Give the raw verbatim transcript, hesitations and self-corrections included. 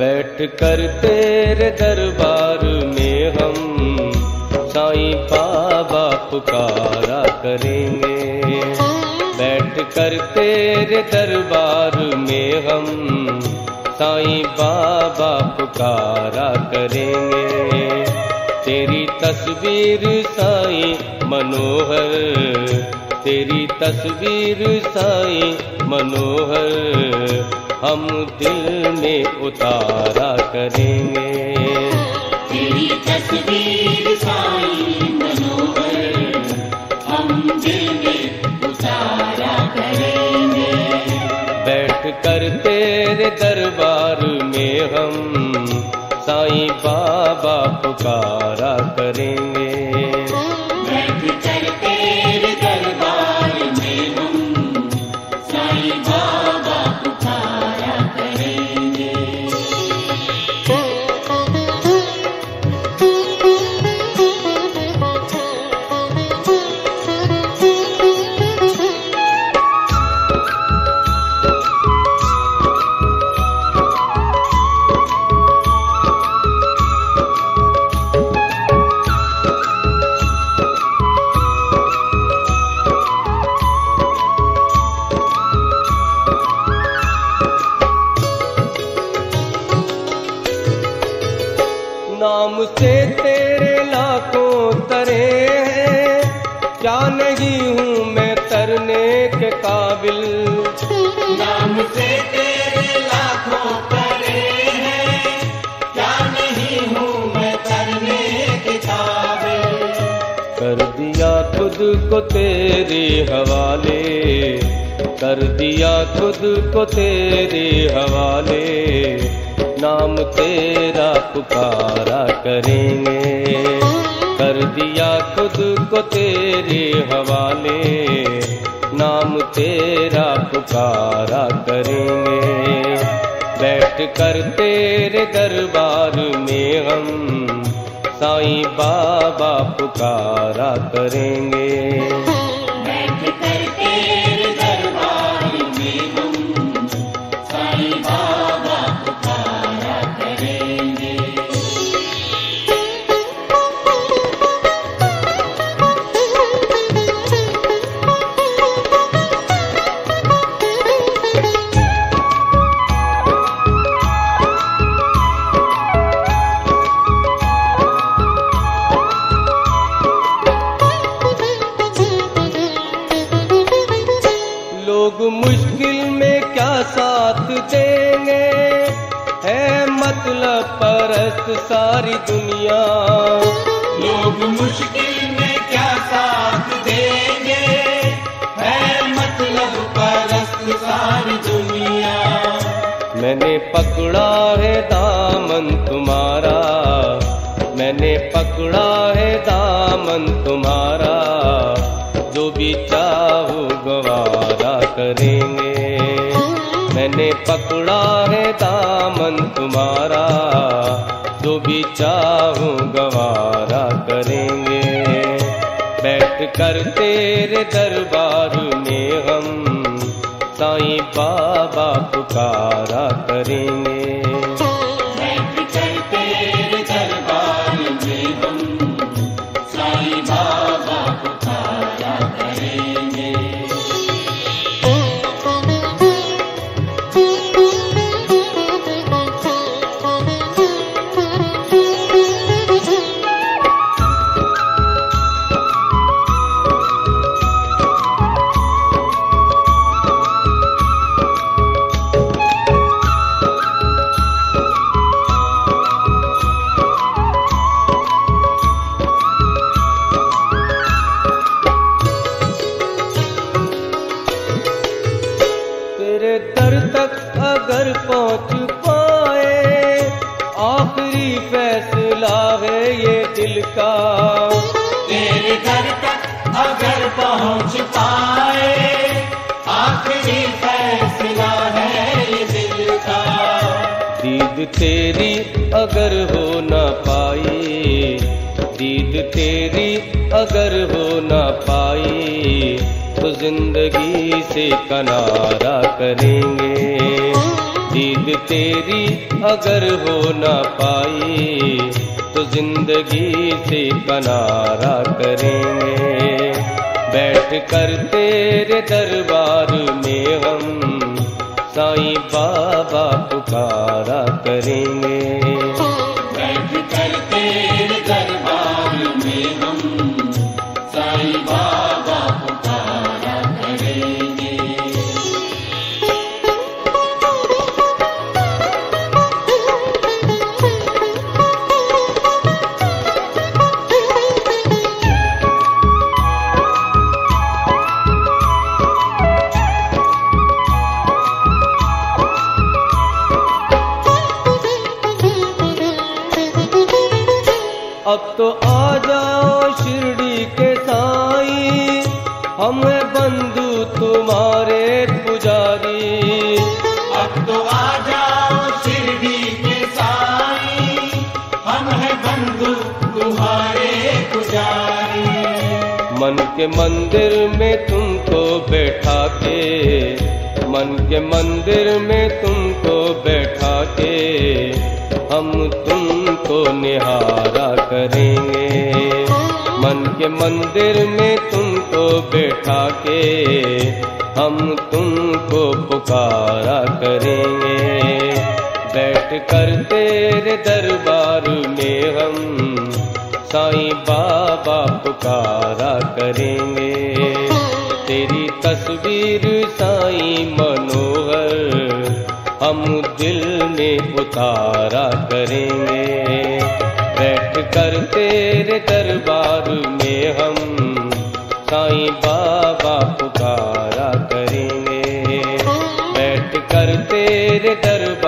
बैठ कर तेरे दरबार में हम साईं बाबा पुकारा करेंगे। बैठ कर तेरे दरबार में हम साईं बाबा पुकारा करेंगे। तेरी तस्वीर साईं मनोहर, तेरी तस्वीर साईं मनोहर हम दिल में उतारा करेंगे। तेरी तस्वीर साईं मनोहर हम दिल में उतारा करेंगे। बैठ कर तेरे दरबार में हम साईं बाबा पुकारा करेंगे। बैठ कर तेरे दरबार में हम साईं बाबा पुकारा करेंगे। नाम से तेरे लाखों तरे हैं, क्या नहीं हूँ मैं तरने के काबिल। नाम से तेरे लाखों तरे हैं, क्या नहीं हूँ मैं तरने के काबिल। कर दिया खुद को तेरे हवाले, कर दिया खुद को तेरे हवाले, नाम तेरा पुकारा करेंगे। कर दिया खुद को तेरे हवाले, नाम तेरा पुकारा करेंगे। बैठ कर तेरे दरबार में हम साईं बाबा पुकारा करेंगे। बैठ कर तेरे दरबार में हम साईं बाबा पुकारा करेंगे। लोग मुश्किल में क्या साथ देंगे, है मतलब परस्त सारी दुनिया। लोग मुश्किल में क्या साथ देंगे, है मतलब परस्त सारी दुनिया। मैंने पकड़ा है दामन तुम्हारा, मैंने पकड़ा है दामन तुम्हारा, जो भी चाहो गवारा करेंगे। मैंने पकड़ा है दामन तुम्हारा, जो भी चाहो गवारा करेंगे। बैठ कर तेरे दरबार में हम साईं बाबा पुकारा करेंगे। बैठ कर तेरे दरबार में हम साईं बाबा पुकारा करेंगे। तेरे दर तक अगर पहुँच पाए, आखिरी फैसला है ये दिल का। तेरे घर तक अगर पहुँच पाए, आखिरी फैसला है ये दिल का। दीद तेरी अगर हो न पाई, दीद तेरी अगर हो न पाई, तो जिंदगी से किनारा करेंगे। दीद तेरी अगर हो ना पाई तो जिंदगी से किनारा करेंगे। बैठ कर तेरे दरबार में हम साईं बाबा पुकारा करेंगे। बैठ कर तेरे दरबार में हम साईं बाबा पुकारा करेंगे। अब तो आ जाओ शिरडी के साईं, हम बंधु तुम्हारे पुजारी। अब तो आ जाओ शिरडी के साईं, हम हैं बंधु तुम्हारे पुजारी। मन के मंदिर में तुमको बैठा के, मन के मंदिर में तुमको बैठा के हम तुमको निहारा करेंगे। मन के मंदिर में तुमको बैठा के हम तुमको पुकारा करेंगे। बैठ कर तेरे दरबार में हम साईं बाबा पुकारा करेंगे। तेरी तस्वीर साईं मनोहर हम दिल में उतारा करेंगे। बैठ कर तेरे दरबार में हम साईं बाबा पुकारा करेंगे। बैठ कर तेरे दरबार